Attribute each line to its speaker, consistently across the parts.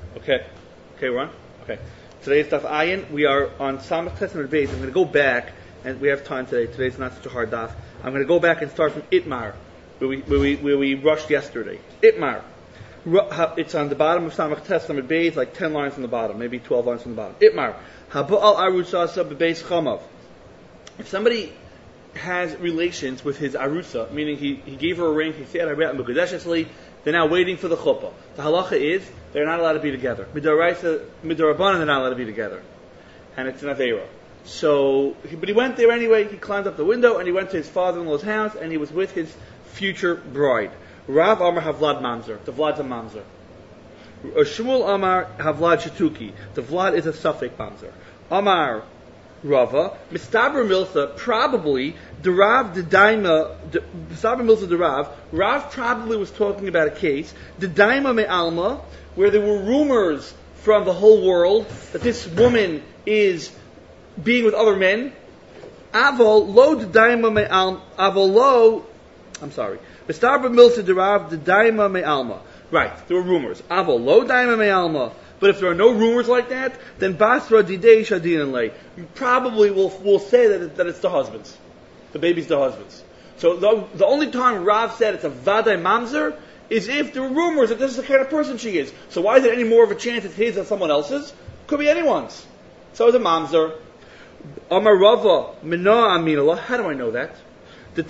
Speaker 1: Okay, we're on? Okay. Today's Daf Ayin. We are on Samach Tes Amud Beis. I'm going to go back, and we have time today. Today's not such a hard daf. I'm going to go back and start from Itmar, where we rushed yesterday. Itmar. It's on the bottom of Samach Tes Amud Beis, like 10 lines from the bottom, maybe 12 lines from the bottom. Itmar. Haba'al Arusasa Bebeis Chamav. If somebody has relations with his arusa, meaning he gave her a ring, he said, they're now waiting for the chuppah. The halacha is, they're not allowed to be together. Midorabanan, they're not allowed to be together. And it's an aveira. But he went there anyway, he climbed up the window, and he went to his father-in-law's house, and he was with his future bride. Rav Amar Havlad Mamzer. The Vlad's a Mamzer. Shmuel Amar Havlad Shatuki. The Vlad is a suffix Mamzer. Amar Rava, Mistaber Milsa, probably, the Rav, the Daima, Mistaber Milsa, the Rav probably was talking about a case, the Daima me Alma, where there were rumors from the whole world that this woman is being with other men. Avol, lo, the Daima me Alma, Avol, lo, Mistaber Milsa, the Rav, the Daima me Alma. Right, there were rumors. Avol, lo, Daima me Alma. But if there are no rumors like that, then Basra Didei Shadin and Lay. You probably will say that it's the husband's. The baby's the husband's. So the only time Rav said it's a Vadai Mamzer is if there were rumors that this is the kind of person she is. So why is it any more of a chance it's his than someone else's? Could be anyone's. So it's a Mamzer. Amar Rava Mina Aminallah. How do I know that? The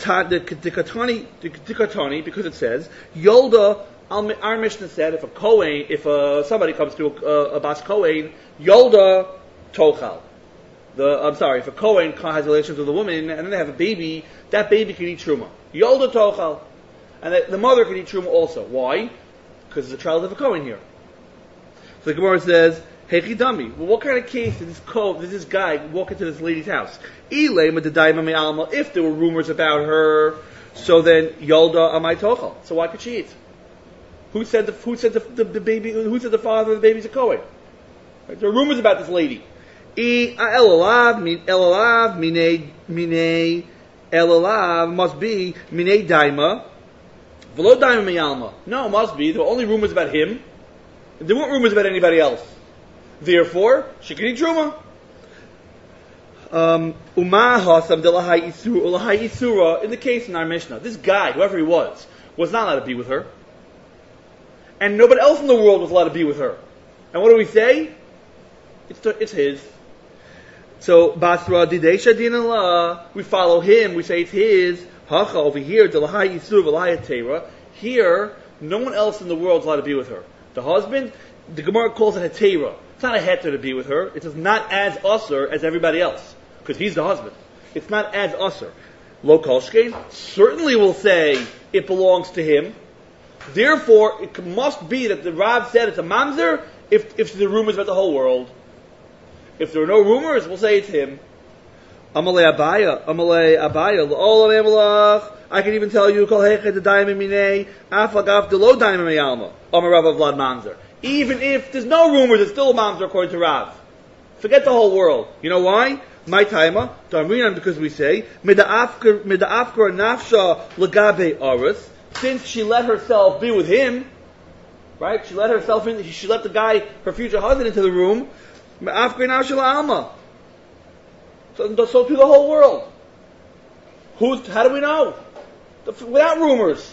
Speaker 1: Katani, because it says Yolda. Our Mishnah said if somebody comes to a Bas Kohen, Yolda Tochal. If a Kohen has relations with a woman and then they have a baby, that baby can eat Truma. Yolda Tochal. And the mother can eat Truma also. Why? Because there's a child of a Kohen here. So the Gemara says, Hechidami. Well, what kind of case did this guy walk into this lady's house? If there were rumors about her, so then Yolda Amai Tochal. So why could she eat? Who said the baby? Who said the father of the baby's a Kohen? Right? There are rumors about this lady. Elalav must be minei daima, v'lo daima miyalma. No, it must be. There were only rumors about him. There weren't rumors about anybody else. Therefore, she can eat truma. In the case in our Mishnah, this guy, whoever he was not allowed to be with her. And nobody else in the world was allowed to be with her. And what do we say? It's his. So, Basra Didesha Dinallah, we follow him, we say it's his. Hacha over here, Delahai Yisur Velahai Tera. Here, no one else in the world is allowed to be with her. The husband, the Gemara calls it a Tera. It's not a heter to be with her. It is not as usher as everybody else. Because he's the husband. It's not as usher. Lo Kolshkein certainly will say it belongs to him. Therefore, it must be that the Rav said it's a mamzer if there are rumors about the whole world. If there are no rumors, we'll say it's him. Amalei Abaya, I can even tell you, even if there's no rumors, it's still a mamzer according to Rav. Forget the whole world. You know why? My timer, because we say, Mida'afkar nafsha lagabe aris. Since she let herself be with him, right? She let herself in. She let the guy, her future husband, into the room. So to the whole world. How do we know? Without rumors.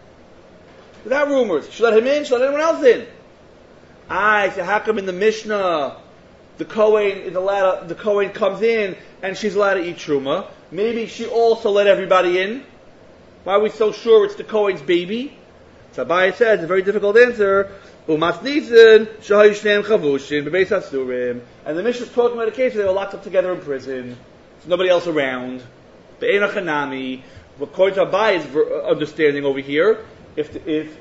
Speaker 1: She let him in. She let anyone else in. So how come in the Mishnah the Kohen comes in and she's allowed to eat truma? Maybe she also let everybody in. Why are we so sure it's the Kohen's baby? So Abaye says, a very difficult answer. And the Mishnah is talking about a case where they were locked up together in prison. There's nobody else around. According to Abaye's understanding over here, if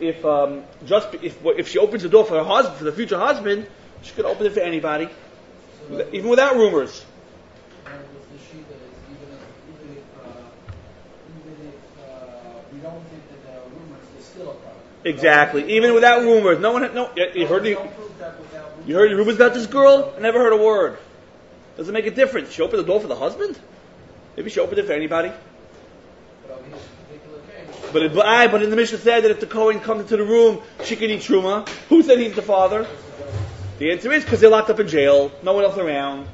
Speaker 1: she opens the door for her husband, for the future husband, she could open it for anybody, even without rumors. Exactly. Even without rumors, you heard rumors about this girl? I never heard a word. Doesn't make a difference. She opened the door for the husband? Maybe she opened it for anybody. But in the Mishnah said that if the Kohen comes into the room, she can eat truma. Who said he's the father? The answer is because they're locked up in jail, no one else around.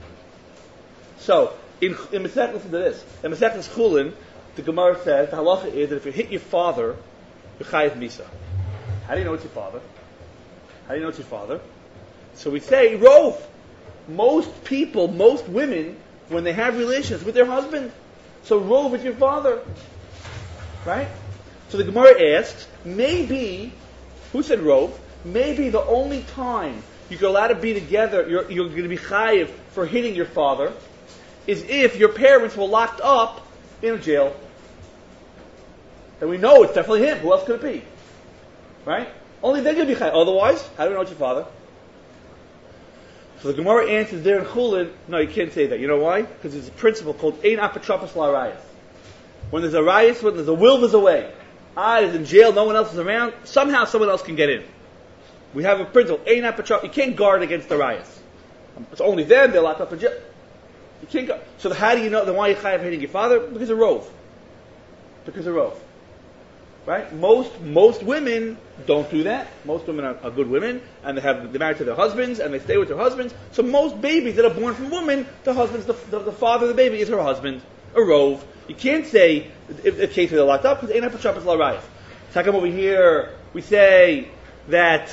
Speaker 1: So, in Masech, listen to this. In Masech Chulin, the Gemara says, the halacha is that if you hit your father, you're chayiv misa. How do you know it's your father? How do you know it's your father? So we say, rov. Most people, most women, when they have relations with their husband, so rov is your father. Right? So the Gemara asks, maybe, who said rov? Maybe the only time you're allowed to be together, you're going to be chayiv for hitting your father, is if your parents were locked up in a jail. And we know it's definitely him. Who else could it be? Right? Only they're going to be chayiv. Otherwise, how do we know it's your father? So the Gemara answers there in Chulin, no, you can't say that. You know why? Because there's a principle called Ein Apotropos L'Arayos. When there's a rayas, when there's a will, there's a way. Is in jail, no one else is around, somehow someone else can get in. We have a principle, Ein Apotropos, you can't guard against the rayas. It's only them, they're locked up in jail. You can't go. So how do you know, then why are you chayav hitting your father? Because of rov. Because of rov. Right? Most women don't do that. Most women are good women, and they're married to their husbands, and they stay with their husbands. So most babies that are born from women, the husband's the father of the baby is her husband, a rov. You can't say if the case where they're locked up because ain't apotropos l'rayos. So how come over here we say that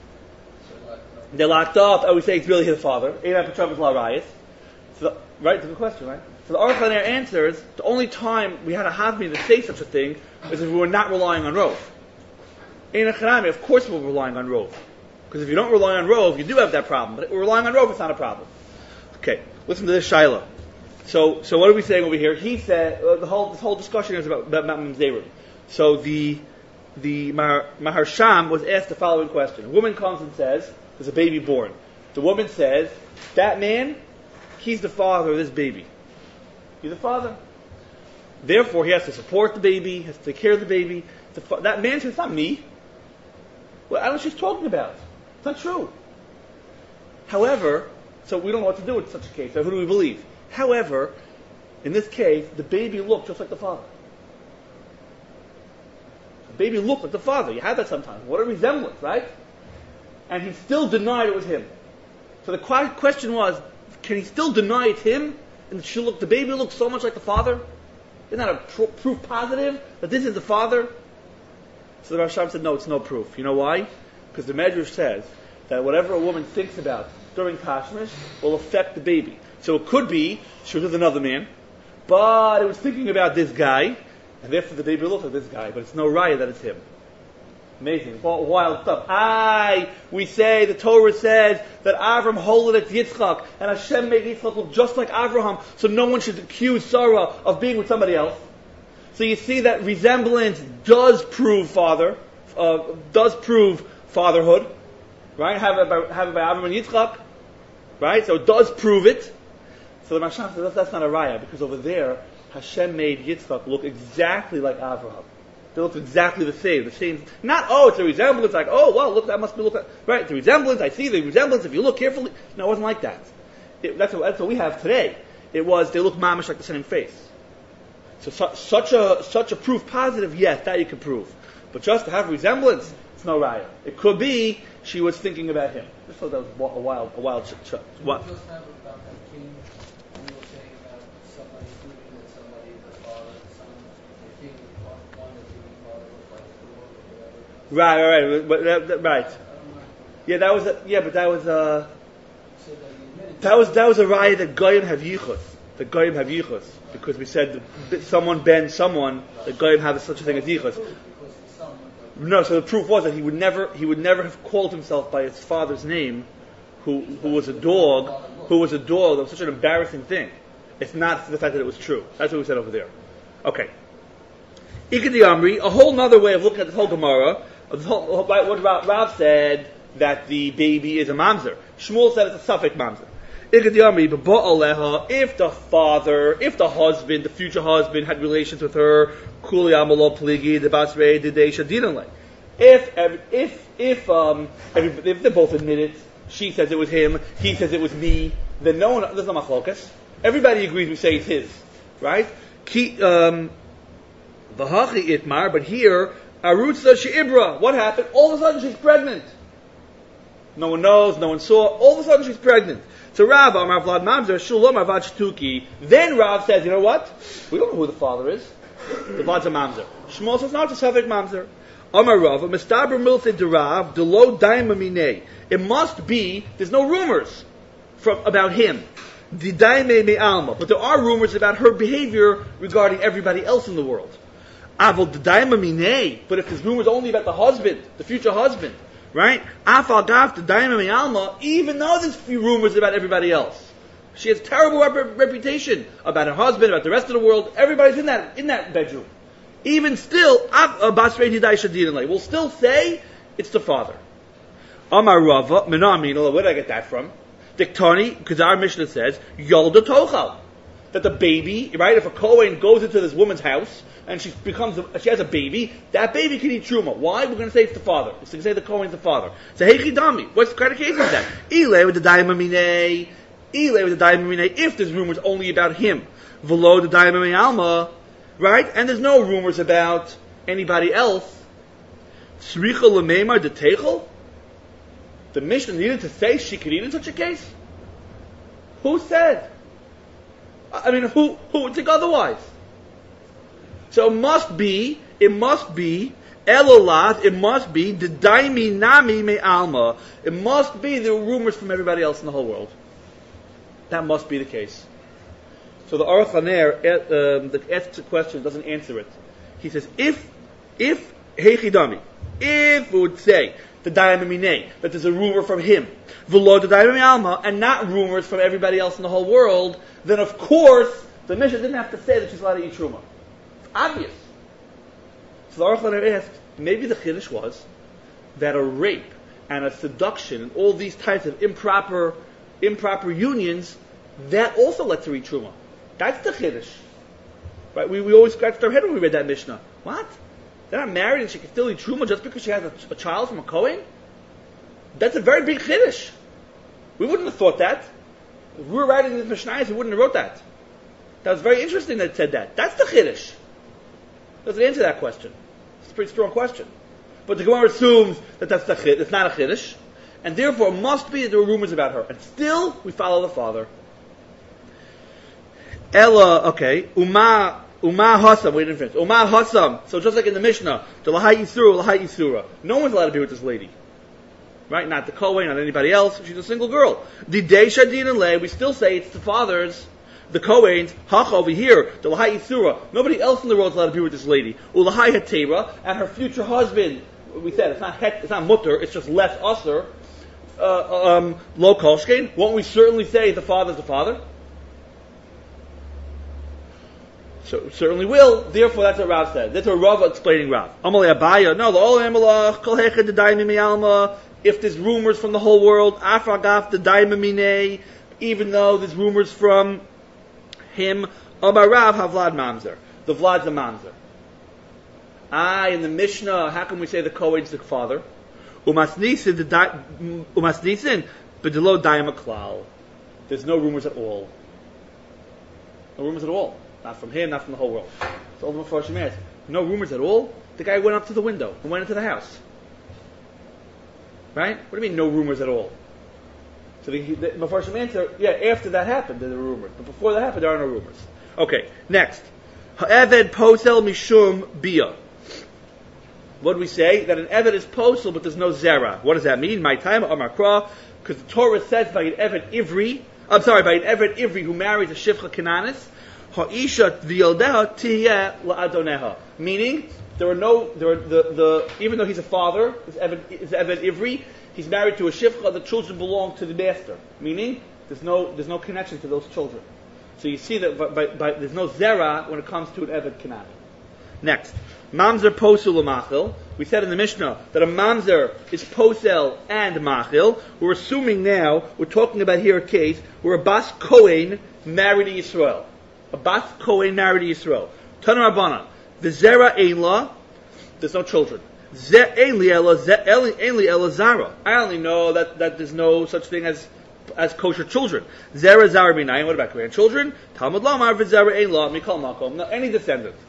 Speaker 1: they're locked up, and we say it's really his father? Ain't apotropos l'rayos. So right, it's a good question, right? So the Aruch LaNer answers, the only time we had a havmi to say such a thing is if we were not relying on rov. In a chanami, of course we're relying on rov. Because if you don't rely on rov, you do have that problem. But if we're relying on rov, it's not a problem. Okay, listen to this Shiloh. So what are we saying over here? He said, this whole discussion is about Mamzerim. So the Maharsham was asked the following question. A woman comes and says, there's a baby born. The woman says, that man, he's the father of this baby. He's the father. Therefore, he has to support the baby, has to take care of the baby. That man says, it's not me. Well, I don't know what she's talking about. It's not true. However, so we don't know what to do in such a case. So who do we believe? However, in this case, the baby looked just like the father. The baby looked like the father. You have that sometimes. What a resemblance, right? And he still denied it was him. So the question was, can he still deny it's him? And the baby looks so much like the father? Isn't that a proof positive that this is the father? So the Rasham said, no, it's no proof. You know why? Because the Medrash says that whatever a woman thinks about during Tashmish will affect the baby. So it could be she was with another man, but it was thinking about this guy, and therefore the baby looks like this guy, but it's no raya that it's him. Amazing. Wild stuff. We say, the Torah says that Avram holed Yitzchak, and Hashem made Yitzchak look just like Avraham, so no one should accuse Sarah of being with somebody else. So you see that resemblance does prove fatherhood, right? Have it by Avram and Yitzchak, right? So it does prove it. So the Mashal says that's not a raya, because over there, Hashem made Yitzchak look exactly like Avraham. They look exactly the same. Not, it's a resemblance, like, look, that must be right, the resemblance, I see the resemblance, if you look carefully. No, it wasn't like that. That's what we have today. It was, they look mamish like the same face. So such a proof positive, yes, that you can prove. But just to have resemblance, it's no raya. It could be she was thinking about him. Just thought that was a wild
Speaker 2: what? Just have about that king, and you were saying about somebody proving that somebody, the father, the son, the king, one that the father was like the Lord or whatever.
Speaker 1: Right. Yeah, that was that was a raya that goyim have yichus. The goyim have yichus, because we said someone ben someone, the goyim have such a thing as yichus. No, so the proof was that he would never have called himself by his father's name, who was a dog. That was such an embarrassing thing. It's not the fact that it was true. That's what we said over there. Okay. Ikadi Amri, a whole other way of looking at this whole Gemara. What Rav said that the baby is a mamzer. Shmuel said it's a suffix mamzer. Ikadi Amri, if the father, if the husband, the future husband had relations with her, Kuli Amalo Pligi, the Basrei, the Deisha Dinanle. If they both admit it, she says it was him, he says it was me, then there's no machlokas. Everybody agrees we say it's his, right? V'hachi itmar, but here, Arutza she'ibra, what happened? All of a sudden she's pregnant. No one knows, no one saw. All of a sudden she's pregnant. So Rav, Amar Vlad Mamzer, Shulam Avad Shtuki. Then Rav says, you know what? We don't know who the father is. The Vlad's a Mamzer. Shmuel says, no, it's a Savik Mamzer. Amar Rav, Mistaber Milse de Rav, Delo Daima Minei. It must be, there's no rumors about him. The Daime Me Alma. But there are rumors about her behavior regarding everybody else in the world. Avol the Daima Minei. But if there's rumors only about the husband, the future husband, right? Afal Gav the Daima Me Alma, even though there's few rumors about everybody else. She has terrible reputation about her husband, about the rest of the world. Everybody's in that bedroom. Even still, we'll still say it's the father. Amar Rava, Menamina, where did I get that from? Diktani, because our Mishnah says, Yolda Tochal. That the baby, right, if a Kohen goes into this woman's house and she has a baby, that baby can eat truma. Why? We're going to say it's the father. We're going to say the Kohen's the father. So, hey Chidami, what's the kind of case is that? Ile with the Daimamine, if there's rumors only about him. Velo the Daimamine Alma, right? And there's no rumors about anybody else. Sricha Lememar de Techel? The Mishnah needed to say she could eat in such a case? Who said? I mean, who would think otherwise? So it must be, Elolat, it must be, the Daimi Nami Me Alma. It must be the rumors from everybody else in the whole world. That must be the case. So the Aruch Haner that asks the question doesn't answer it. He says, if Hechidami, if we would say the Daimamine, that there's a rumor from him, V'lo the Daimami Alma, and not rumors from everybody else in the whole world, then of course the Mishnah didn't have to say that she's allowed to eat truma. It's obvious. So the Aruch Haner asked, maybe the Chiddush was that a rape and a seduction and all these types of improper unions, that also lets her eat truma. That's the Chiddush. Right? We always scratched our head when we read that Mishnah. What? They're not married and she can still eat truma just because she has a child from a Kohen? That's a very big Chiddush. We wouldn't have thought that. If we were writing the Mishnayos, we wouldn't have wrote that. That was very interesting that it said that. That's the Chiddush. Doesn't answer that question. It's a pretty strong question. But the Gemara assumes that it's not a Chiddush, and therefore it must be that there were rumors about her. And still, we follow the father. Ella, okay, Uma Hasam, we didn't finish. Uma Hasam, so just like in the Mishnah, the Lahai Yisura. No one's allowed to be with this lady. Right? Not the Kohen, not anybody else. She's a single girl. The Day Shadin and Lei, we still say it's the father's, the Kohen's, Hach over here, the Lahai Yisura. Nobody else in the world is allowed to be with this lady. Ulahai Hatera, and her future husband, we said, it's not mutter, it's just less usher. Lo Kolshkein. Won't we certainly say the father's the father? So certainly will. Therefore, that's what Rav said. That's what Rav explaining Rav. Amalei Abaya. No, the Olam Malach Kol Hechad the Daimim Alma. If there's rumors from the whole world, Afragaf the Daimimine. Even though there's rumors from him, Amar Rav Havlad Mamzer. The Vlad's a Mamzer. In the Mishnah, how can we say the Kohen's the father? Umasnisin B'delo Daima Klal. There's no rumors at all. No rumors at all. Not from him, not from the whole world. So all the Mefarshim asked, no rumors at all? The guy went up to the window and went into the house. Right? What do you mean, no rumors at all? So the Mefarshim answer, yeah, after that happened, there were rumors. But before that happened, there are no rumors. Okay, next. Ha'eved posel mishum bia. What do we say? That an eved is posel, but there's no zera. What does that mean? My time, Amakra, because the Torah says by an eved ivri who marries a shivcha kananis, ha'isha v'yoldeha tiyeh la'adoneha. Meaning, even though he's a father, is eved ivri, he's married to a shivcha, the children belong to the master. Meaning, there's no connection to those children. So you see that there's no zera when it comes to an eved kanani. Next, mamzer posel machil. We said in the Mishnah that a mamzer is posel and machil. We're assuming now, we're talking about here a case where a bas Kohen married to Yisrael. A bas Kohen married to Yisrael. Tanar Rabbanan. The zera einla, there's no children. Einli ela zara. I only know that there's no such thing as kosher children. Zera zara b'nayim. What about grandchildren? Talmud lamar v'zera einla mikol makom. No, any descendant.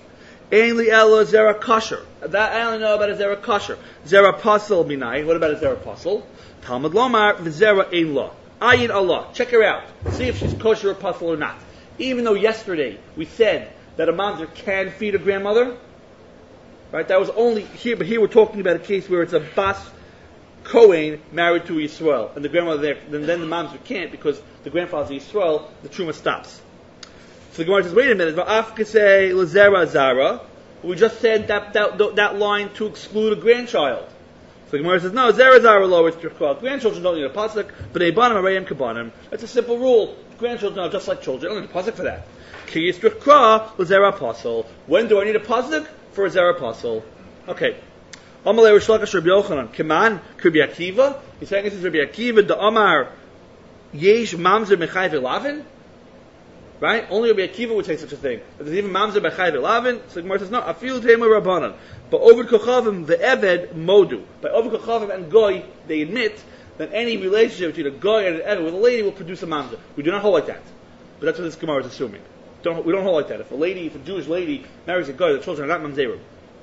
Speaker 1: Ein li ela zera kosher. That I only know about a zera kosher. Zera pasul minai. What about a zera pasul? Talmud lomar v'zera ein la. Ayin Allah. Check her out. See if she's kosher or pasul or not. Even though yesterday we said that a mamzer can feed a grandmother, right? That was only here, but here we're talking about a case where it's a bas Kohen married to Yisrael, and the grandmother there. Then the mamzer can't because the grandfather's Yisrael. The truma stops. So the Gemara says, wait a minute. Va'afkasei l'zera zara. We just said that line to exclude a grandchild. So the Gemara says, no, zera zara lowers tirkwa. Grandchildren don't need a pasuk, but ebanim arayim kabanim. That's a simple rule. Grandchildren are just like children. I don't need a pasuk for that. Ki yistrikra l'zera pasuk. When do I need a pasuk? For a zera pasuk. Okay. Amalei Rish Lakish Rabbi Yochanan. Kiman Rabbi Akiva. He's saying this is Rabbi Akiva. The Amar yesh mamzer mechayv elavin. Right? Only Rabbi Akiva would say such a thing. But there's even mamzer mechayv elavin. So the Gemara says no. Afil tema rabbanan. But over kochavim the eved modu. By over kochavim and goy they admit that any relationship between a goy and an eved with a lady will produce a mamzer. We do not hold like that. But that's what this Gemara is assuming. We don't hold like that. If a Jewish lady marries a goy, the children are not mamzerim.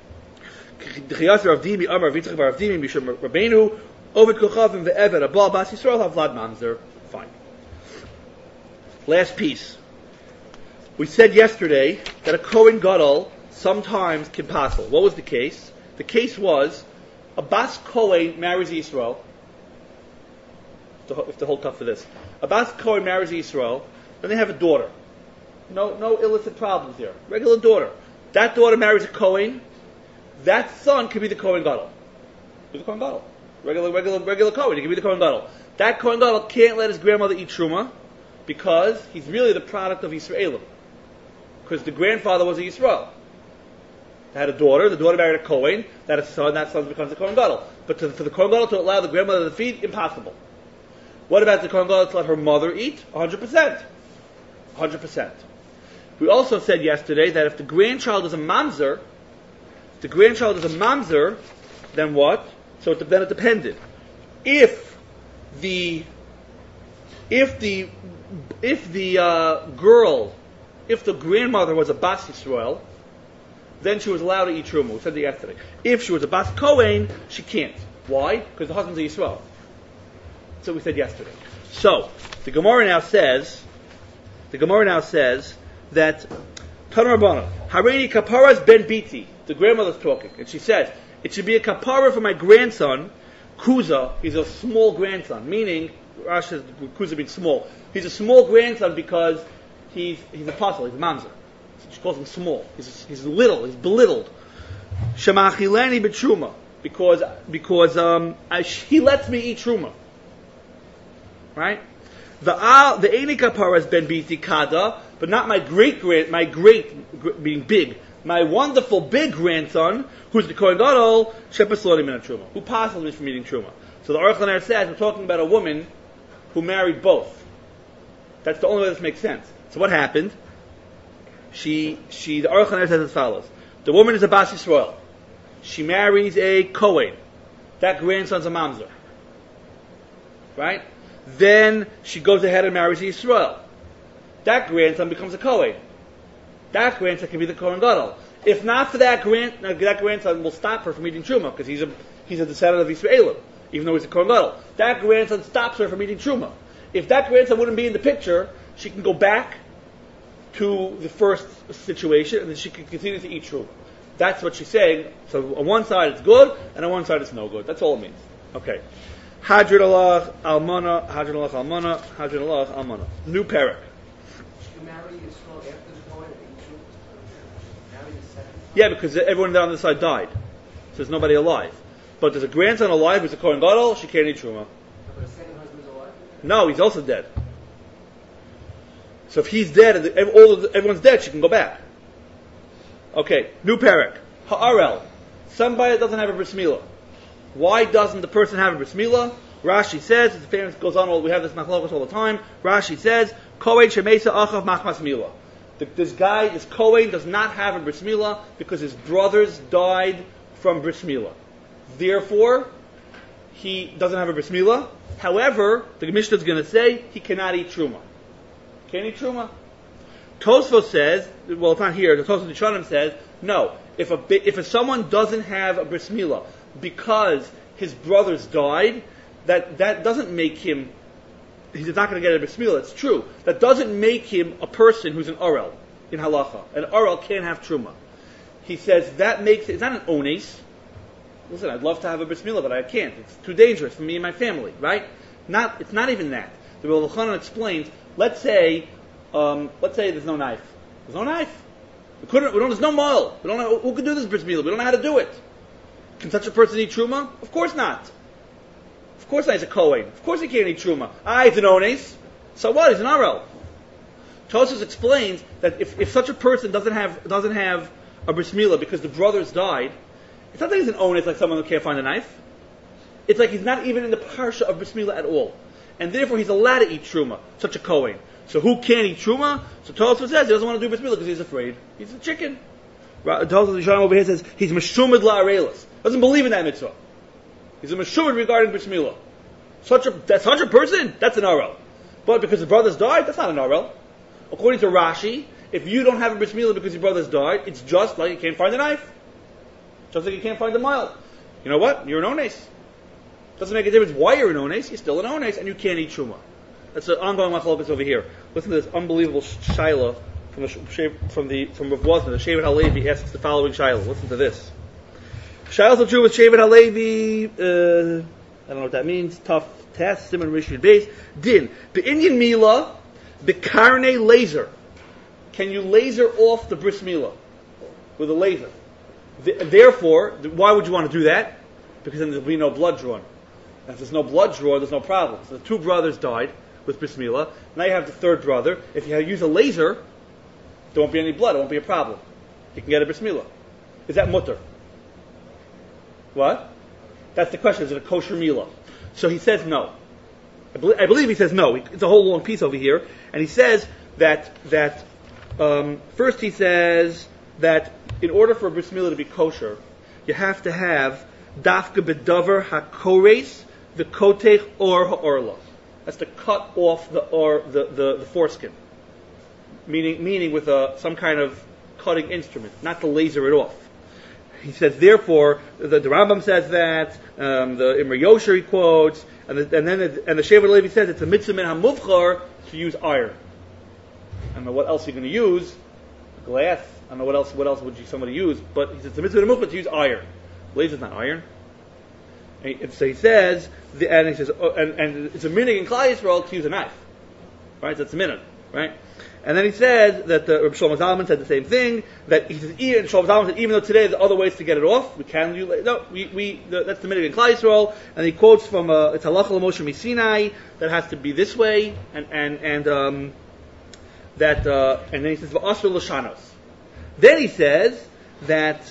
Speaker 1: Fine. Last piece. We said yesterday that a Kohen Gadol sometimes can passel. What was the case? The case was a Bas Kohen marries Yisrael. If to hold tough for this. A Bas Kohen marries Yisrael, then they have a daughter. No illicit problems here. Regular daughter. That daughter marries a Kohen. That son could be the Kohen Gadol. Who's the Kohen Gadol? Regular Kohen. He could be the Kohen Gadol. That Kohen Gadol can't let his grandmother eat truma because he's really the product of Yisraelim. Because the grandfather was a Yisrael. They had a daughter. The daughter married a Kohen. That son becomes the Kohen Gadol. But for the Kohen Gadol to allow the grandmother to feed, impossible. What about the Kohen Gadol to let her mother eat? 100%. 100%. We also said yesterday that if the grandchild is a mamzer, then what? So then it depended. If the grandmother was a Bas Yisrael, then she was allowed to eat truma. We said that yesterday. If she was a Bas Kohen, she can't. Why? Because the husband's a Yisrael. That's what we said yesterday. So the Gemara now says that Tanur Rabbana Hareini Kaparas Ben Biti. The grandmother's talking, and she says it should be a kapara for my grandson. Kuza, he's a small grandson, meaning Rashi says Kuza means small. He's a small grandson because he's a apostle, he's a mamzer. She calls him small. He's little, he's belittled. Shemachileni b'truma, because he lets me eat truma. Right? The Eini kapara is Ben Biti Kada, but not my great being big. My wonderful big grandson, who's the Kohen Gadol, shepasloni min truma, who passes me from eating truma. So the Aruch LaNer says we're talking about a woman who married both. That's the only way this makes sense. So what happened? The Aruch LaNer says as follows: the woman is a Bas Yisrael. She marries a Kohen. That grandson's a mamzer. Right? Then she goes ahead and marries a Yisrael. That grandson becomes a Kohen. That grandson can be the Kohen Gadol. If not for that grandson will stop her from eating truma because he's a descendant of Yisraelim, even though he's a Kohen Gadol. That grandson stops her from eating truma. If that grandson wouldn't be in the picture, she can go back to the first situation and then she can continue to eat truma. That's what she's saying. So on one side it's good and on one side it's no good. That's all it means. Okay. Hadrin Allah Almana, Hadrin Allah Almana, Hadrin Allah Almana. New parak. Yeah, because everyone down this side died. So there's nobody alive. But there's a grandson alive who's a Kohen Gadol, she can't eat truma.
Speaker 2: But the second husband's alive?
Speaker 1: No, he's also dead. So if he's dead and everyone's dead, she can go back. Okay, new parak. Ha'arel. Somebody that doesn't have a bris milah. Why doesn't the person have a bris milah? Rashi says, it's famous, goes on, we have this machlokes all the time. Rashi says, Kohen shemesa achav machmas milah. This Kohen does not have a bris milah because his brothers died from bris milah. Therefore, he doesn't have a bris milah. However, the Mishnah is going to say he cannot eat truma. Can't eat truma. Tosfos says, well, it's not here. The Tosfos Rishonim says, no. If someone doesn't have a bris milah because his brothers died, that doesn't make him. He's not going to get a bris milah. It's true. That doesn't make him a person who's an orel in halacha. An orel can't have truma. He says that makes it's not an ones. Listen, I'd love to have a bris milah, but I can't. It's too dangerous for me and my family, right? It's not even that. The Rebbe Elchanan explains. Let's say there's no knife. There's no knife. There's no mile. We don't know who can do this bris milah. We don't know how to do it. Can such a person eat truma? Of course not. Of course not. He's a kohen. Of course he can't eat truma. He's an ones. So what? He's an arel. Tosfos explains that if such a person doesn't have a bris milah because the brothers died, it's not that he's an ones like someone who can't find a knife. It's like he's not even in the parsha of bris milah at all, and therefore he's allowed to eat truma. Such a kohen. So who can't eat truma? So Tosfos says he doesn't want to do bris milah because he's afraid. He's a chicken. Tosfos Rishonim over here says he's meshumad la'arelis. Doesn't believe in that mitzvah. He's a meshumad regarding bris milah. Such a person, that's an arel. But because his brothers died, that's not an arel. According to Rashi, if you don't have a bris milah because your brothers died, it's just like you can't find a knife. Just like you can't find a mile. You know what? You're an ones. Doesn't make a difference why you're an ones. You're still an ones, and you can't eat truma. That's an ongoing machlokas over here. Listen to this unbelievable shaila from Rav Wosner. The Shevet HaLevi asks the following shaila. Listen to this. Shailas of Jewish Shevet HaLevi. I don't know what that means. Tough test. Simon Rishon Beis. Din. The Indian Mila. The Karne laser. Can you laser off the bris milah with a laser? Therefore, why would you want to do that? Because then there'll be no blood drawn. And if there's no blood drawn, there's no problem. So the two brothers died with bris milah. Now you have the third brother. If you use a laser, there won't be any blood. It won't be a problem. You can get a bris milah. Is that mutter? What? That's the question. Is it a kosher milah? So he says no. I believe he says no. It's a whole long piece over here. And he says that first he says that in order for a bris milah to be kosher, you have to have dafka bedavar hakores the kotech or ha'orla. That's to cut off the foreskin, meaning with some kind of cutting instrument, not to laser it off. He says, therefore, the Rambam says that, the Imre Yosher he quotes, and the Shevet HaLevi says it's a mitzvah min hamuvchar to use iron. I don't know what else you're going to use. Glass. I don't know what else would somebody use, but he says it's a mitzvah min hamuvchar to use iron. Laser's not iron. And so he says, and it's a minig in Klal Yisrael to use a knife, right? So it's a minig, right? And then he says that Reb Shlomo Zalman said the same thing. That he says, Shlomo Zalman said, even though today there are other ways to get it off, we can do. That's the minig in Klal Yisrael. And he quotes from it's halacha l'Moshe Misinai that has to be this way, and then he says v'asur l'shanos. Then he says that.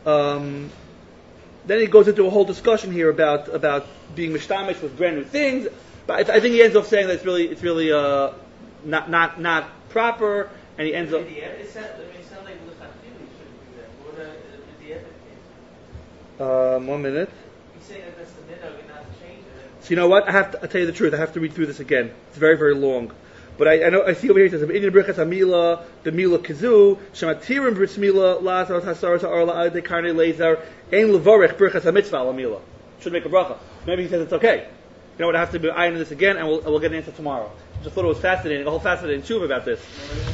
Speaker 1: Then he goes into a whole discussion here about being mishtamish with brand new things. But I think he ends up saying that it's really not proper, and he ends up.
Speaker 2: It sounds like l'chachili shouldn't do that. What is the evidence?
Speaker 1: 1 minute.
Speaker 2: He's saying that that's the minhag and not change it.
Speaker 1: So you know what? I'll tell you the truth. I have to read through this again. It's very, very long. But I see over here it says Indian brichas hamila the mila kazu shematirim bris milah lazar hasar ta'arla ade karne laser ein levarich brichas hamitzvah lamila. Should make a bracha. Maybe he says it's okay. You know what? I have to be eyeing this again, and we'll get an answer tomorrow. Just thought it was fascinating. A whole fascinating tshuva about this.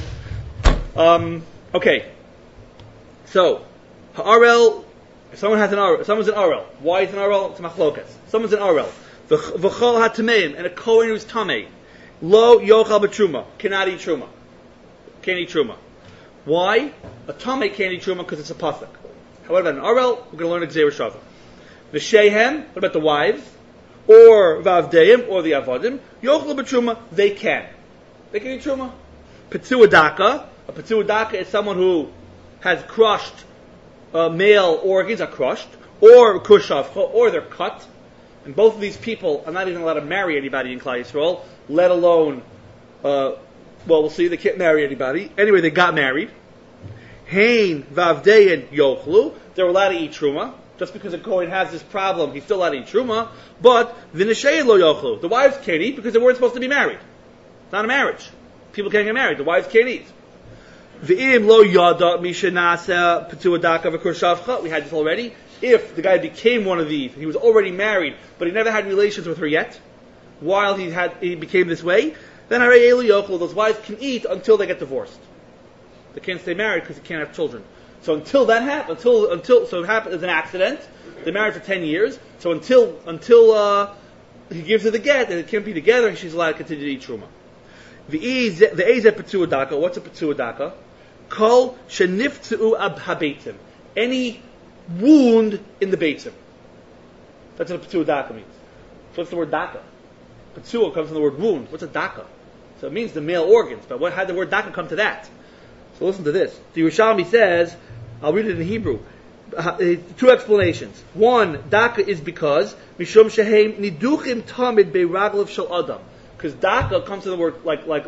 Speaker 1: Okay. So ha'arel. If someone's an arel. Why is an arel? It's a machlokas. Someone's an arel. V'chol hatameim, and a kohen who's tamei. Lo yochal b'truma, cannot eat truma. Can't eat truma. Why? A tamei can't eat truma because it's a pasuk. What about an arel? We're going to learn a gzeira shava. The shehem, what about the wives? Or vavdeim, or the avodim? Yochal b'truma, they can. They can eat truma. Petzuadaka, a petzuadaka is someone who has crushed male organs, are crushed, or kushav, or they're cut. And both of these people are not even allowed to marry anybody in Klal Yisrael, let alone, we'll see, they can't marry anybody. Anyway, they got married. Hein, Vavdein, Yochlu, they're allowed to eat Truma. Just because a Kohen has this problem, he's still allowed to eat Truma. But, V'neshei lo Yochlu, the wives can't eat because they weren't supposed to be married. It's not a marriage. People can't get married, the wives can't eat. V'im lo yada mishanasa petua daka v'kurshavcha. We had this already. If the guy became one of these, he was already married, but he never had relations with her yet, while he became this way, then Harei Elu Yochel, those wives can eat until they get divorced. They can't stay married because they can't have children. So until that happens, so it happens as an accident. They're married for 10 years. So until he gives her the get, and it can't be together, and she's allowed to continue to eat truma. The ezet petua daka. What's a petua daka? Kol sheniftzeu ab habeitim. Any wound in the beitim. That's what a petua daka means. So what's the word daka? Petua comes from the word wound. What's a daka? So it means the male organs. But how did the word daka come to that? So listen to this. The Yerushalmi says, I'll read it in Hebrew. Two explanations. One, daka is because mishum shehem niduchim tamid beiraglav shel adam. Because daka comes from the word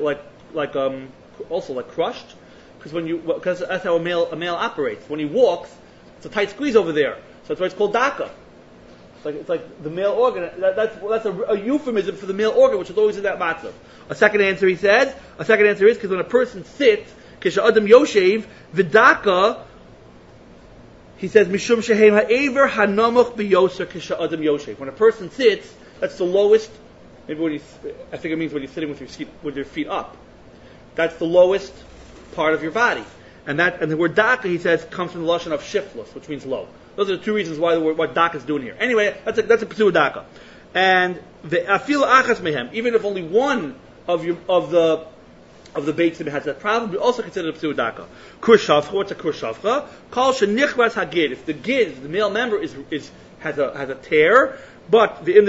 Speaker 1: also like crushed. Because that's how a male operates. When he walks, it's a tight squeeze over there. So that's why it's called daka. It's like the male organ. That's a euphemism for the male organ, which is always in that matzav. A second answer is because when a person sits, kisha adam yoshev v'daka, he says mishum shehem ha'ever hanamach biyoser kisha adam yoshev. When a person sits, that's the lowest. Maybe I think it means when you're sitting with your feet up. That's the lowest part of your body. And the word daka, he says, comes from the lashon of shiftless, which means low. Those are the two reasons why what daka is doing here. Anyway, that's a petua daka. And the afil achas mehem, even if only one of the beitzim has that problem, we also consider it a petua daka. Kurshavcha, what's a kurshavcha? Kol shenichvas hagid. If the male member has a tear, but if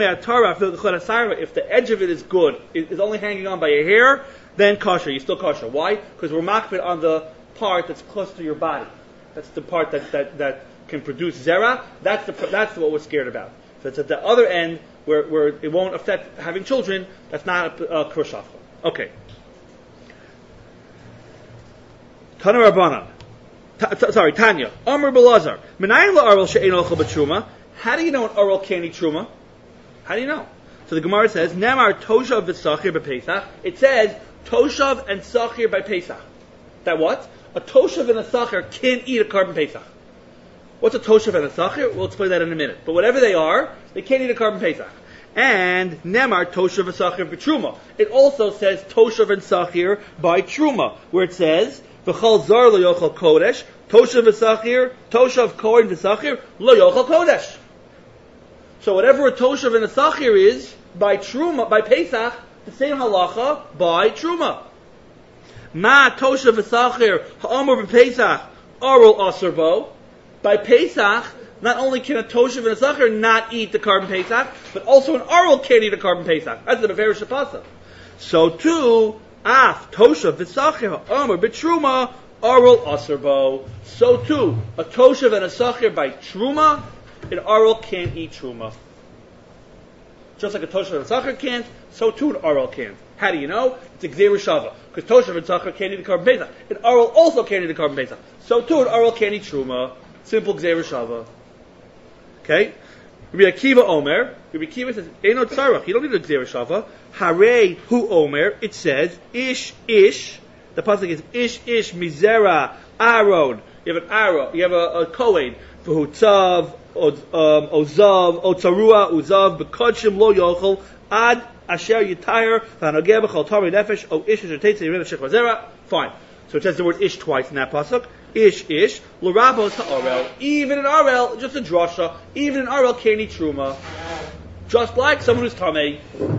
Speaker 1: the edge of it is good, is only hanging on by a hair, then kosher. You're still kosher. Why? Because we're makbid on the part that's close to your body. That's the part that can produce zera. That's what we're scared about. So it's at the other end where it won't affect having children. That's not a kurshavcha. Okay. Tana Rabbanan. Tanya. Amr Belazar. Menayin la'arel she'ein ochel b'truma. How do you know an oral can't eat truma? How do you know? So the Gemara says, Nemar toshav v'sachir b'Pesach. It says toshav and sachir by Pesach. That what? A toshav and a sachir can't eat a carbon Pesach. What's a toshav and a sachir? We'll explain that in a minute. But whatever they are, they can't eat a carbon Pesach. And Nemar toshav v'sachir b'truma. It also says toshav and sachir by truma, where it says v'chol zar lo yochel kodesh, toshav v'sachir, toshav kohen v'sachir lo yochel kodesh. So whatever a toshav and a sachir is by truma, by Pesach, the same halacha by truma. Ma toshav v'sachir ha'amur b'Pesach oral aserbo. By Pesach, not only can a toshav and a sachir not eat the carbon Pesach, but also an oral can't eat a carbon Pesach. That's the Beferish Shapasa. So too, af toshav v'sachir ha'amur b'truma oral aserbo. So too, a toshav and a sachir by truma, an oral can't eat truma. Just like a toshav and sachar can't, so too an oral can't. How do you know? It's a gzeira shava. Because toshav and sachar can't eat the carbon Pesach. An oral also can't eat the carbon Pesach. So too an oral can't eat truma. Simple gzeira shava. Okay? Rabbi Akiva Omer. Rabbi Akiva says, Eino tzarach. You don't need a gzeira shava. Harei hu Omer. It says, ish. The pasuk is ish mizera Aaron. You have an Aaron. You have a Kohen. V'hu tzav. Ozav, Otzarua, Uzav, Bekodshim lo yochel, ad asher yitayr, v'hanogeh b'chol tamei nefesh, o ish asher teitze yimei nefesh chazera. Fine. So it says the word ish twice in that pasuk. Ish, l'rabos ha'orel. Even an orel, just a drasha, even an orel can't eat truma. Just like someone who's tamei.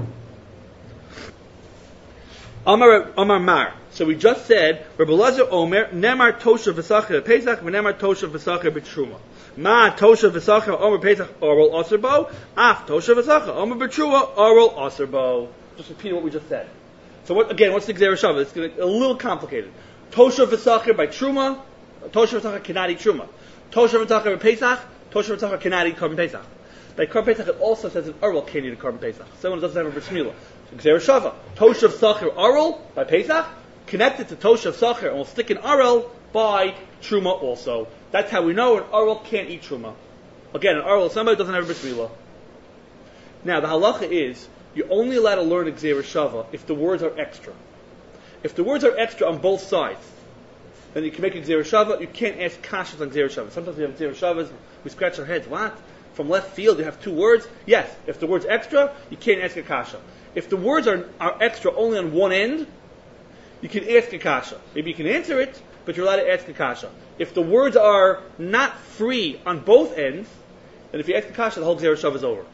Speaker 1: Amar Mar. So we just said, Rabbi Elazar Omer, Nemar toshav v'sachir b'Pesach, v'nemar toshav v'sachir b'truma. Ma toshav v'sachir omer Pesach oral aserbo, af toshav v'sachir omer b'truma oral aserbo. Just repeat what we just said. So what's the gzeira shava? It's a little complicated. Toshav v'sachir by truma, toshav v'sachir cannot eat truma. Toshav v'sachir by Pesach, toshav v'sachir cannot eat carbon Pesach. By carbon Pesach it also says an oral can't eat a carbon Pesach. Someone doesn't have a bris milah. Gzeira shava. Toshav sachir oral by Pesach, connected to toshav sachir, and we'll stick an oral by truma also. That's how we know an oral can't eat truma. Again, an oral, somebody doesn't have a bris milah. Now, the halacha is, you're only allowed to learn a gzeira shava if the words are extra. If the words are extra on both sides, then you can make a Gzera Shava. You can't ask kashas on Gzera Shava. Sometimes we have Gzera Shavas, we scratch our heads. What? From left field, you have 2 words? Yes. If the word's extra, you can't ask a kasha. If the words are extra only on one end, you can ask a kasha. Maybe you can answer it, but you're allowed to ask a kasha. If the words are not free on both ends, then if you ask a kasha, the whole Gzera Shava is over.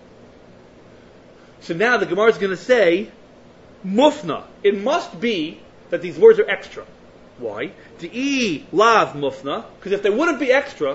Speaker 1: So now the Gemara is going to say, mufna. It must be that these words are extra. Why? De'i lav mufna, because if they wouldn't be extra,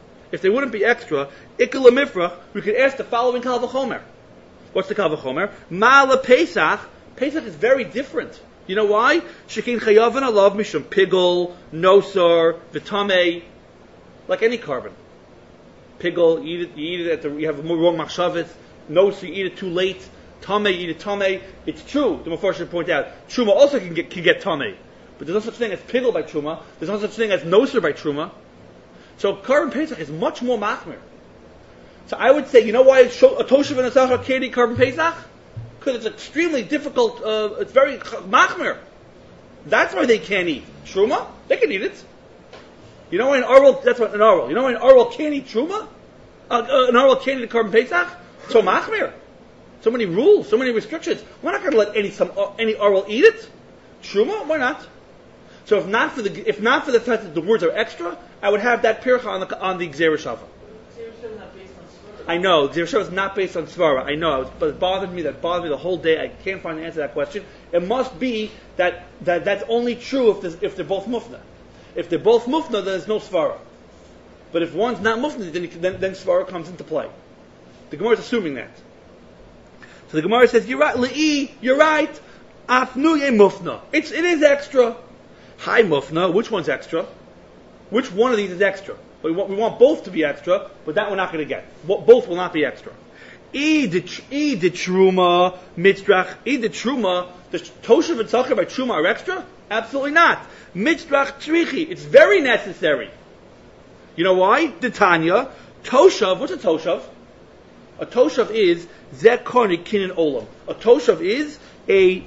Speaker 1: ikala mifrach, we could ask the following kal v'chomer. What's the kal v'chomer? Ma'ala Pesach. Pesach is very different. You know why? Shekin chayavin alav mishum pigol, nosar, v'tamei, like any carbon. Pigol, you eat it you have wrong machshavit. Nosar, you eat it too late. Tamei, you eat it tamei. It's true. The Mefarshim should point out, truma also can get tamei, but there's no such thing as pigol by truma. There's no such thing as nosar by truma. So carbon Pesach is much more machmir. So I would say, you know why a toshav and a sachar can't eat carbon Pesach? Because it's extremely difficult. It's very machmir. That's why they can't eat truma. They can eat it. You know why an arul? That's what an arul. You know why an arul can't eat truma? An arul can't eat carbon Pesach. So machmir. So many rules. So many restrictions. We're not going to let any arul eat it. Truma? Why not? So if not for the fact that the words are extra, I would have that pircha on the Gzera Shava.
Speaker 2: Gzera Shava is not based on svara.
Speaker 1: I know Gzera Shava is not based on svara. I know, but it bothered me. That bothered me the whole day. I can't find the answer to that question. It must be that that's only true if they're both mufna. If they're both mufna, then there's no svara. But if one's not mufna, then svara comes into play. The Gemara is assuming that. So the Gemara says, "You're right, Le'i. You're right. Afnuye mufna. It is extra." Hi mufna, which one's extra? Which one of these is extra? We want both to be extra, but that we're not going to get. Both will not be extra. I the truma mitzrach. I the truma. The toshav and tzachar by truma are extra? Absolutely not. Mitzrach trichi. It's very necessary. You know why? The Tanya toshav. What's a toshav? A toshav is zekarni kinin olam. A toshav is an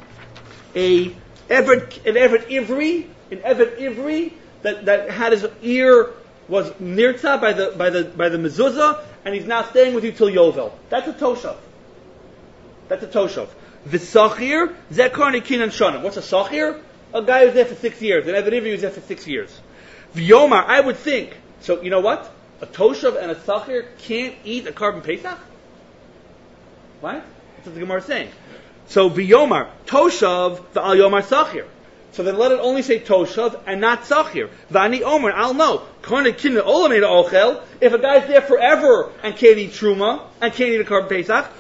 Speaker 1: Eved Ivri that had his ear was nirtza by the mezuzah, and he's now staying with you till Yovel. That's a toshav. The sachir zekarni kinan shana. What's a sachir? A guy who's there for 6 years. An Eved Ivri who's there for 6 years. V'yomar, I would think. So you know what? A toshav and a sachir can't eat a carbon pesach. Right? That's what the Gemara is saying. So v'yomar toshav v'al yomar sachir. So then let it only say toshav and not sachir. V'ani omer, I'll know. If a guy's there forever and can't eat truma and can't eat a carbon pesach,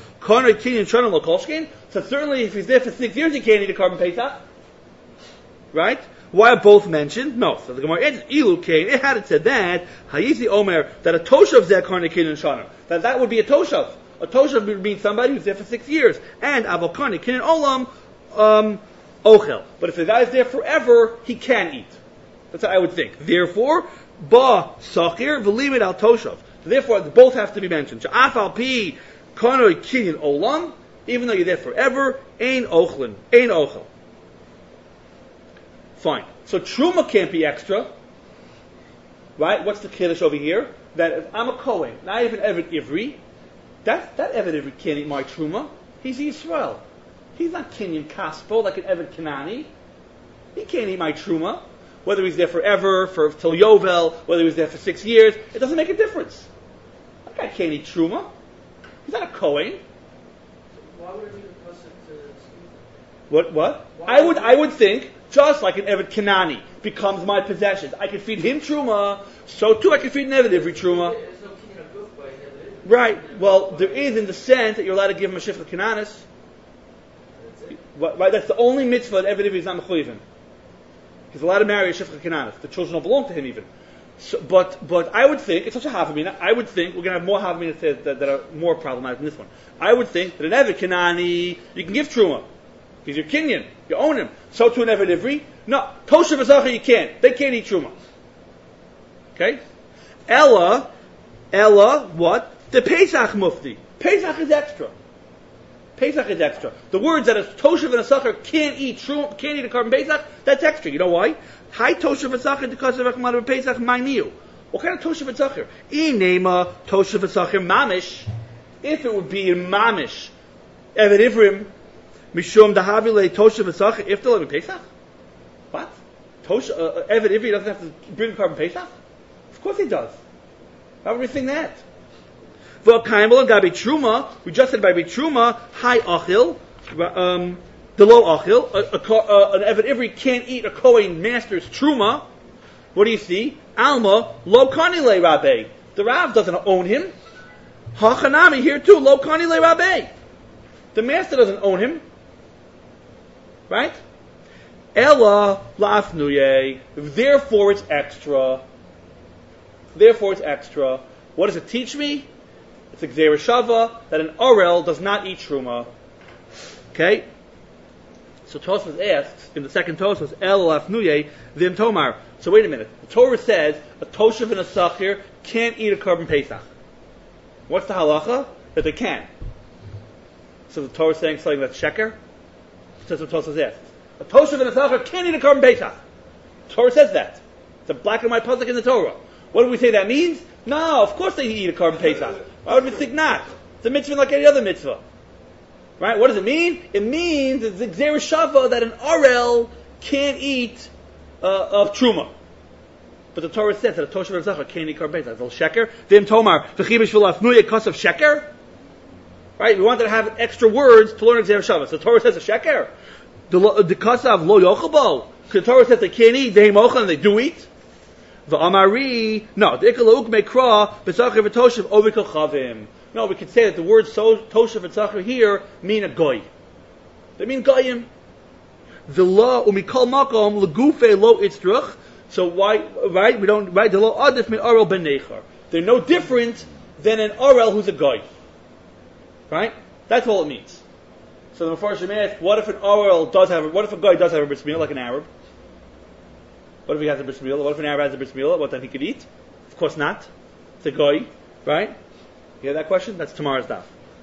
Speaker 1: so certainly if he's there for 6 years he can't eat a carbon pesach. Right? Why are both mentioned? No. So the Gemara answers, Ilu Kain, it had it said that, Hayisi Omer, that a toshav zeh karne kin and shana. That would be a toshav. A toshav would mean somebody who's there for 6 years. And Aval karne kin and olam, ochel. But if the guy's there forever, he can eat. That's what I would think. Therefore, ba sachir v'limit al toshav. Therefore, both have to be mentioned. Sha'afal pi karne kin and olam, even though you're there forever, ein ochel. Fine. So truma can't be extra, right? What's the kiddush over here? That if I'm a Kohen, not even Eved Ivri, that Eved Ivri can't eat my truma. He's Yisrael. He's not Kenyan Kaspo like an Eved Kanani. He can't eat my truma. Whether he's there forever, till Yovel, whether he's there for 6 years, it doesn't make a difference. That guy can't eat truma. He's not a Kohen.
Speaker 2: Why would it be the person to speak?
Speaker 1: What? I would think, just like an Eved Kanani becomes my possessions. I can feed him truma, so too I can feed an Eved Ivri truma.
Speaker 2: There's no king of goof by Eved Ivri.
Speaker 1: Right. Well, there is in the sense that you're allowed to give him a shifra kananis.
Speaker 2: That's it.
Speaker 1: Right. That's the only mitzvah that Eved Ivri is not mechuyivin. He's allowed to marry a shifra kananis. The children don't belong to him even. So, but I would think it's such a havamina. I would think we're going to have more havaminas that are more problematic than this one. I would think that an Eved Kanani you can give truma. He's your Kenyan. You own him. So to an Eved Ivri. No. Toshav Azacha you can't. They can't eat truma. Okay? Ella, what? The Pesach Mufti. Pesach is extra. The words that a Toshav and a Sachar can't eat truma, can't eat a carbon Pesach, that's extra. You know why? Hi Toshav Tzachir because of Echmad Pesach Ma'niu. What kind of Toshav Tzachir? Inema Toshav Tzachir Mamish. If it would be in Mamish, Evet Ivrim, Mishum Dahavile Toshav Tzachir, if they'll have Pesach? What? Evet Ivri doesn't have to bring carbon Pesach? Of course he does. How would we think that? Well, Kaimel and Gabi Truma, we just said by Truma, Hi Achil, the low Achil, an Evet Ivri can't eat a Kohen master's Truma. What do you see? Alma, Lo Kanile Rabbe. The Rav doesn't own him. Hachanami here too, Lo Kanile Rabbe. The master doesn't own him. Right? Ella Lafnuye. Therefore it's extra. What does it teach me? It's a Gzeira Shava that an Orel does not eat Truma. Okay? So Tosfos asks, in the second Tosfos, El Lafnuye, Vim Tomar. So wait a minute. The Torah says a Toshav and a Sachir can't eat a carbon Pesach. What's the halacha? That they can. So the Torah is saying something that's sheker? That's what Tosfos asks. A Toshav and a Sachir can't eat a carbon Pesach. The Torah says that. It's a black and white pasuk in the Torah. What do we say that means? No, of course they eat a carbon Pesach. Why would we think not? It's a mitzvah like any other mitzvah. Right? What does it mean? It means it's the Gzeira Shava that an Orel can't eat of Truma. But the Torah says that a Toshav and a Sachir can't eat carbon Pesach. It's sheker. Vim Tomar, V'chibish v'lafnuye kasav sheker. Right? We wanted to have extra words to learn Gzeira Shava. So the Torah says a sheker. The kasav lo yochabo. The Torah says they can't eat, they mocha, and they do eat. The Amari, no, the Ikalauk may craw, B'Sachir v'Toshav Ovikal Chavim. No, we could say that the words Toshav and Tzachir here mean a goy. They mean goyim. The law umikol makom legufe lo itzruch. So why, right? We don't, right? The law adif min Orel ben Nechar. They're no different than an Orel who's a goy. Right? That's all it means. So the Mefarshim ask, what if an Orel does have, what if a goy does have a bris milah like an Arab? What if he has a bris milah? What if an Arab has a bris milah? What then he could eat? Of course not. It's a goy, right? You hear that question? That's tomorrow's daf.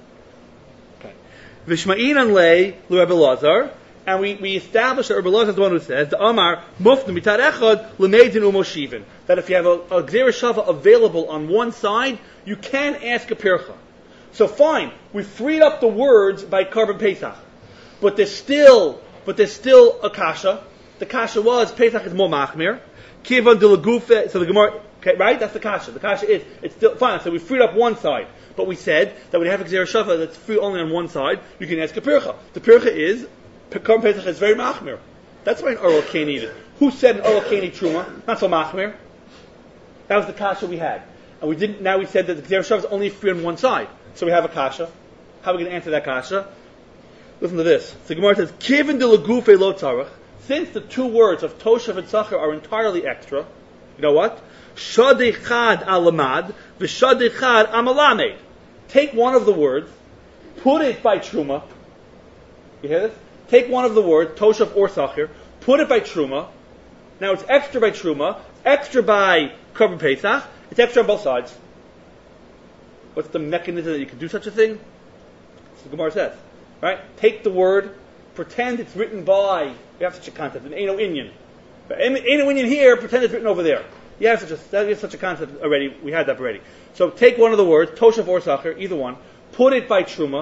Speaker 1: Okay. Vishma'inan lei l'Rebbe Lazar, and we established that Rebbe Lazar is the one who says the Amar mufnu mitad echad l'neidin u'moshivin, that if you have a Gzeira Shava available on one side, you can ask a pircha. So fine, we freed up the words by carbon Pesach, but there's still a kasha. The kasha was Pesach is more machmir. Kivan de lagufe. So the Gemara, okay, right? That's the kasha. The kasha is it's still fine. So we freed up one side, but we said that when you have a Gzeira Shava that's free only on one side, you can ask a pircha. The pircha is Korban Pesach is very machmir. That's why an Orel can't eat it. Who said an Orel can't eat truma? Not so machmir. That was the kasha we had, and we didn't. Now we said that the Gzeira Shava is only free on one side, so we have a kasha. How are we going to answer that kasha? Listen to this. The Gemara says, "Kivan de lagufe lo tzarach." Since the two words of Toshav and Tzachir are entirely extra, you know what? Shadichad alamad, v'shadichad amalamed. Take one of the words, put it by Truma. You hear this? Take one of the words, Toshav or Tzachir, put it by Truma. Now it's extra by Truma, extra by Korban Pesach. It's extra on both sides. What's the mechanism that you can do such a thing? That's what the Gemara says. Right? Take the word, pretend it's written by. We have such a concept. An Eino Inyan. But Eino Inyan here, pretend it's written over there. You have such a concept already. We had that already. So take one of the words, Toshav or Tzachir, either one, put it by Truma,